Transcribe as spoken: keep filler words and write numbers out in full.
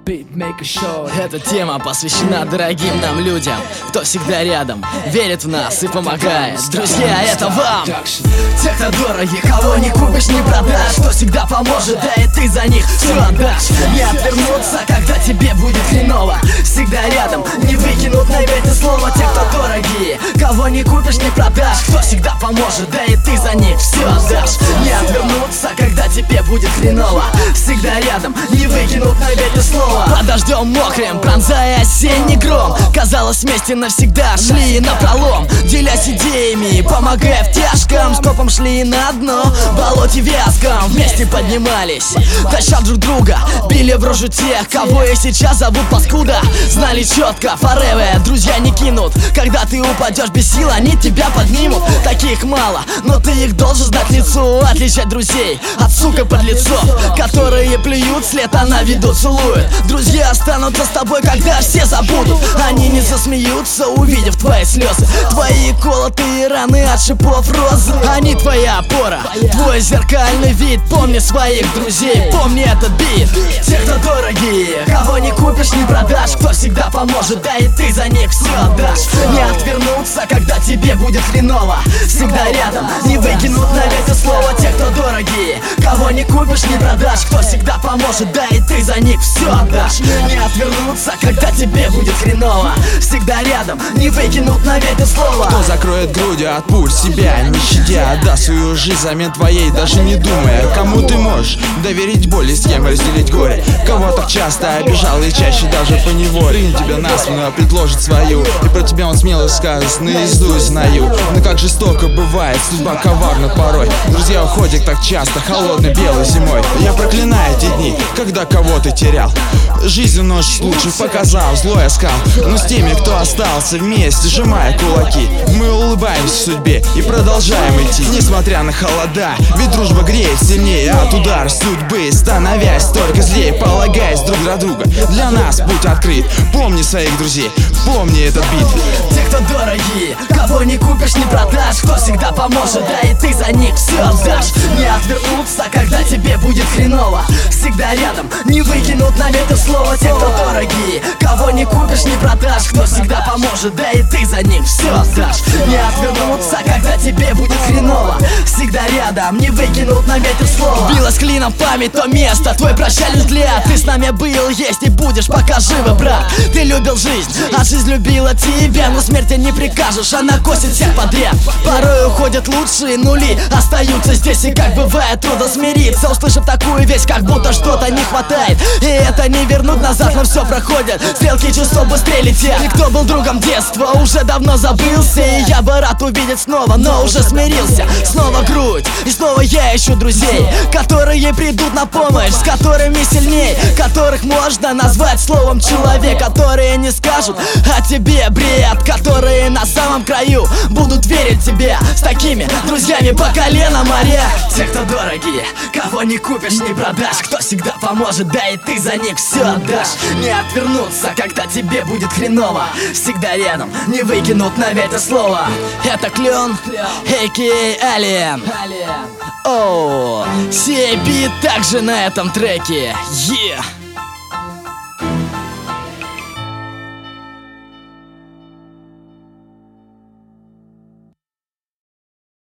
Эта тема посвящена дорогим нам людям, кто всегда рядом, верит в нас и помогает. Друзья, это вам! Те, кто дороги, кого не купишь, не продашь, кто всегда поможет, да и ты за них все отдашь. Не отвернуться, когда тебе будет хреново, всегда рядом, не выкинут на ветер слово. Те, кто дорогие, кого не купишь, не продашь, кто всегда поможет, да и ты за них все отдашь. Не отвернуться, когда тебе будет хреново, всегда рядом, не выкинут на ветер слово. Под дождем мокрым, пронзая осенний гром, казалось, вместе навсегда шли напролом, делясь идеями, помогая в тяжком, скопом шли на дно, в болоте вязком вместе поднимались, таща друг друга, били в рожу тех, кого и сейчас зовут паскуда. Знали четко, forever, друзья не кинут, когда ты упадешь без сил, они тебя поднимут. Таких мало, но ты их должен знать в лицо, отличать друзей от сука подлецов, которые плюют след, а на виду целуют. Друзья останутся с тобой, когда все забудут, они не засмеются, увидев твои слезы, твои колотые раны от шипов розы. Они твоя опора, твой зеркальный вид, помни своих друзей, помни этот бит. Те, кто дорогие, кого не купишь, не продашь, кто всегда поможет, да и ты за них все отдашь. Не отвернуться, когда тебе будет хреново, всегда рядом, не выкинут на ветер слово. Те, кто дорогие, кого не купишь, не продашь, кто всегда поможет, да и ты за них все отдашь. Не отвернуться, когда тебе будет хреново, всегда рядом, не выкинут на ветер слово. Кто закроет грудью от пуль себя, не щадя, отдаст свою жизнь взамен твоей, даже не думая. Кому ты можешь доверить боль и с кем разделить горе? Кого так часто обижал и чаще даже поневоле? Рынь тебя на спину, предложит свою, и про тебя он смело скажет, наизусть знаю. Но как жестоко бывает, судьба коварна порой. Друзья уходят так часто, холодной белой зимой. Я проклинаю эти дни, когда кого ты терял. Жизнь ночь лучше показал, злой оскал. Но с теми, кто остался вместе, сжимая кулаки, мы улыбаемся судьбе и продолжаем идти, несмотря на холода. Ведь дружба греет сильнее от удара судьбы, становясь только злее, полагаясь друг на друга. Для нас путь открыт, помни своих друзей, помни этот бит. Те, кто дорогие, кого не купишь, не продашь, кто всегда поможет, да и ты за них все отдашь. Не отвернуться, когда тебе будет хреново, всегда рядом, не выкинут на ветер слово. Те, кто дорогие, кого не купишь, не продашь, кто всегда поможет, да и ты за них все отдашь. Не отвернуться, когда тебе будет хреново, всегда рядом, не выкинут на ветер слово. Билась клином память то место, твой прощальный взгляд. Ты с нами был, есть и будешь, пока живы, брат. Ты любил жизнь, а жизнь любила тебя, но смерти не прикажешь, она косит всех подряд. Порой уходят лучшие нули, остаются здесь, и как бывает трудно смириться, услышав такую весть, как будто что-то не хватает. И это не вернуть назад, но все проходит, стрелки часов быстрее летят. И кто был другом детства, уже давно забылся, и я бы рад увидеть снова, но уже смирился. Снова грудь, и снова я ищу друзей, которые придут на помощь, с которыми сильней, которых можно назвать словом человек, которые не скажут о тебе бред, которые на самом краю будут верить тебе. С такими друзьями по колено моря. Те, кто дорогие, кого не купишь, не продашь, кто всегда поможет, да и ты за них все отдашь. Не отвернуться, когда тебе будет хреново, всегда рядом, не выкинут на ветер слово. Это Клен, а ка а. Alien. Оу, сей бит также на этом треке. Yeah.